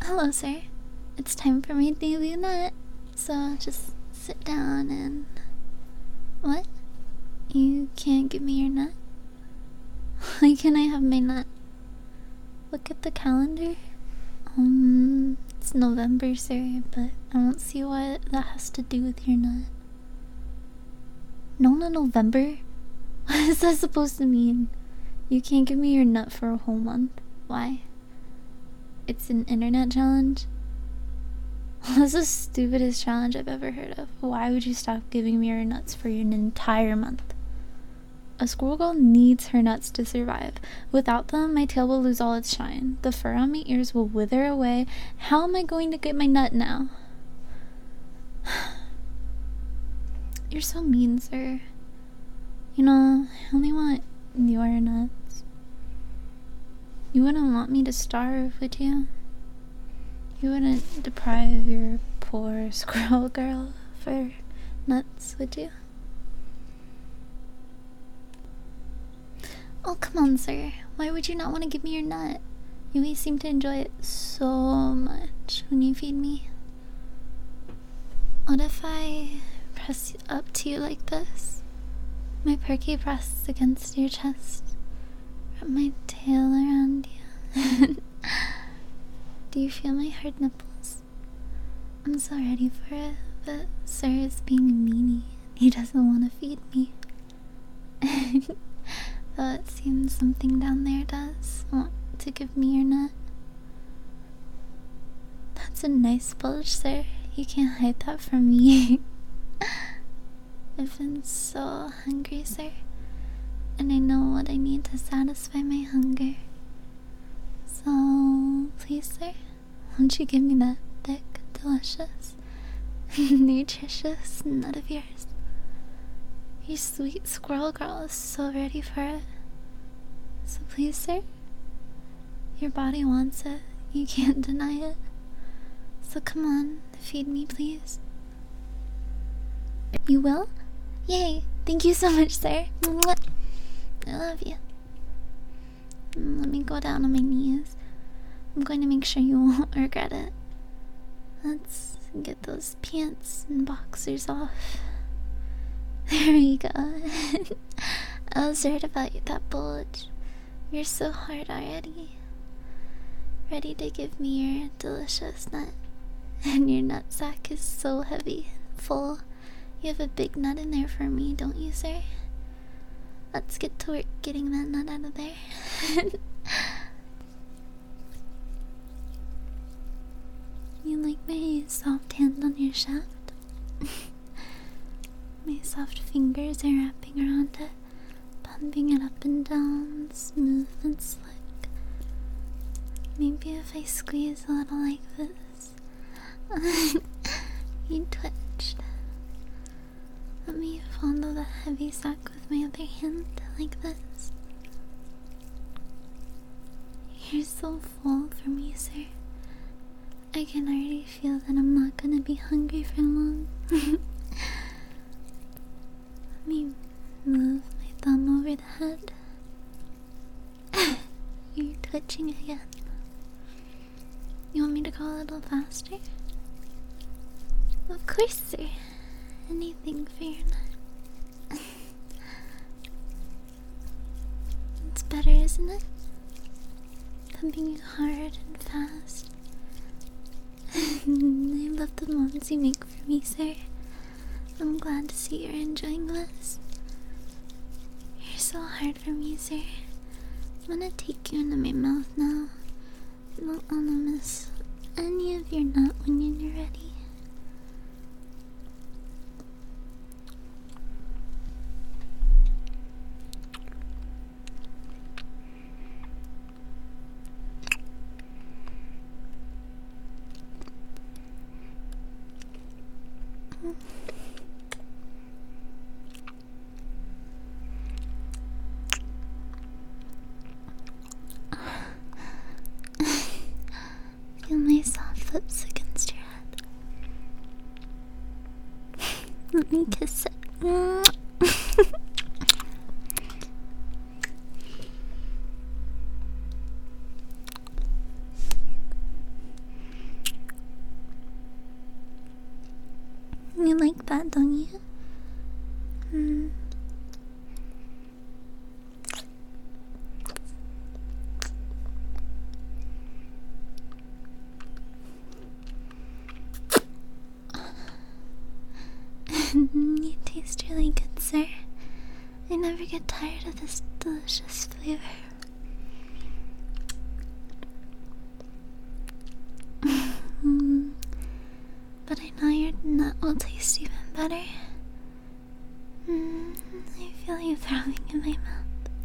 Hello, sir. It's time for my daily nut. So just sit down and. What? You can't give me your nut? Why can't I have my nut? Look at the calendar. It's November, sir, but I don't see what that has to do with your nut. No, November? What is that supposed to mean? You can't give me your nut for a whole month. Why? It's an internet challenge? That's the stupidest challenge I've ever heard of. Why would you stop giving me your nuts for an entire month? A squirrel girl needs her nuts to survive. Without them, my tail will lose all its shine. The fur on my ears will wither away. How am I going to get my nut now? You're so mean, sir. You know, I only want your nuts. You wouldn't want me to starve, would you? You wouldn't deprive your poor squirrel girl for nuts, would you? Oh, come on, sir. Why would you not want to give me your nut? You always seem to enjoy it so much when you feed me. What if I press up to you like this? My perky breasts against your chest. Wrap my tail around you. Do you feel my hard nipples? I'm so ready for it, but sir is being a meanie. He doesn't want to feed me. Though it seems something down there does want to give me your nut. That's a nice bulge, sir. You can't hide that from me. I've been so hungry, sir. And I know what I need to satisfy my hunger. So, please, sir, won't you give me that thick, delicious, nutritious nut of yours? Your sweet squirrel girl is so ready for it. So please, sir, your body wants it. You can't deny it. So come on, feed me, please. You will? Yay! Thank you so much, sir. Mwah. I love you. Let me go down on my knees. I'm going to make sure you won't regret it. Let's get those pants and boxers off. There we go. I was right about that bulge. You're so hard already. Ready to give me your delicious nut. And your nut sack is so heavy and full. You have a big nut in there for me, don't you, sir? Let's get to work getting that nut out of there. You like my soft hand on your shaft? My soft fingers are wrapping around it, pumping it up and down, smooth and slick. Maybe if I squeeze a little like this. You twitched. Let me fondle the heavy sack with my other hand, like this. You're so full for me, sir. I can already feel that I'm not gonna be hungry for long. Let me move my thumb over the head. You're twitching again. You want me to go a little faster? Of course, sir. Anything for your nut. It's better, isn't it? Pumping hard and fast. I love the moans you make for me, sir. I'm glad to see you're enjoying this. You're so hard for me, sir. I'm gonna take you into my mouth now. I don't wanna miss any of your nut when you're ready. Feel my soft lips against your head. Let me kiss it. You like that, don't you? You taste really good, sir. I never get tired of this delicious flavor. But I know your nut will taste even better. I feel you throbbing in my mouth.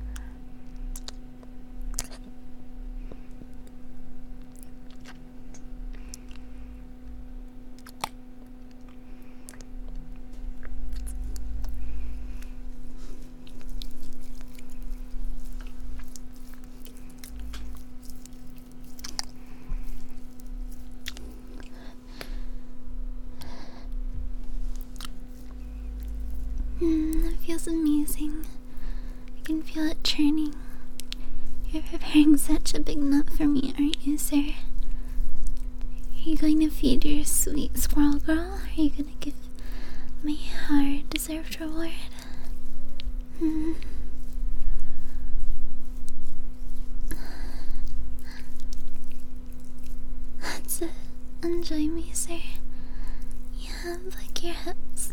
It feels amazing. I can feel it churning. You're preparing such a big nut for me, aren't you, sir? Are you going to feed your sweet squirrel girl? Or are you going to give my hard-deserved reward? That's it. Enjoy me, sir. Yeah, lick your hips.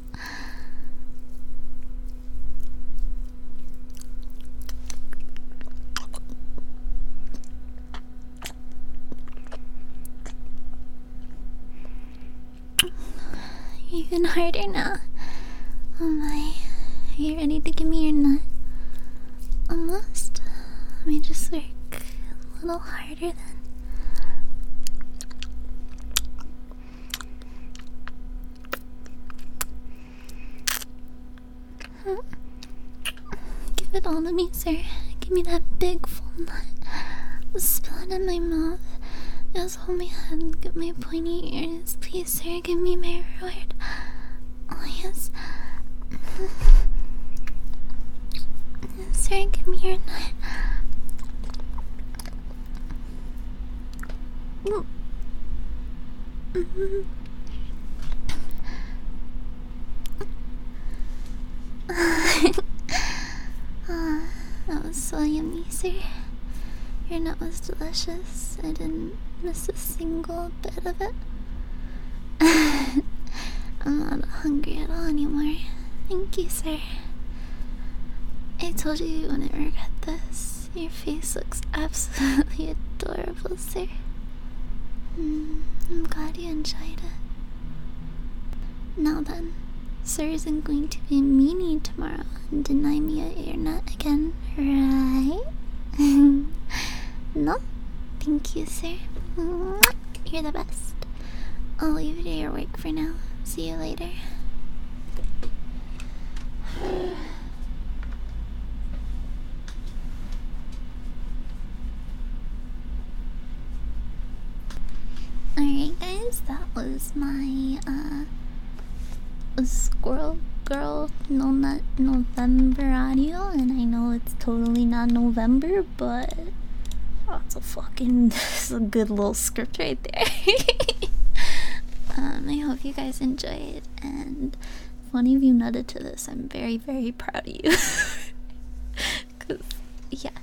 Even harder now. Oh my. Are you ready to give me your nut? Almost. Let me just work a little harder then. Give it all to me, sir. Give me that big full nut. Spill it in my mouth. Just hold my head, get my pointy ears. Please, sir, give me my reward. Oh, yes. Sir, give me your nut. That was so yummy, sir. Your nut was delicious. I didn't miss a single bit of it. I'm not hungry at all anymore. Thank you, sir. I told you you wouldn't regret this. Your face looks absolutely adorable, sir. I'm glad you enjoyed it. Now then, sir isn't going to be meanie tomorrow and deny me a ear nut again, right? No? Thank you, sir. You're the best. I'll leave you to your work for now. See you later. Alright guys, that was my Squirrel Girl No Nut November audio, and I know it's totally not November, but that's this is a good little script right there. I hope you guys enjoyed, and if one of you nutted to this, I'm very, very proud of you. Cause yeah,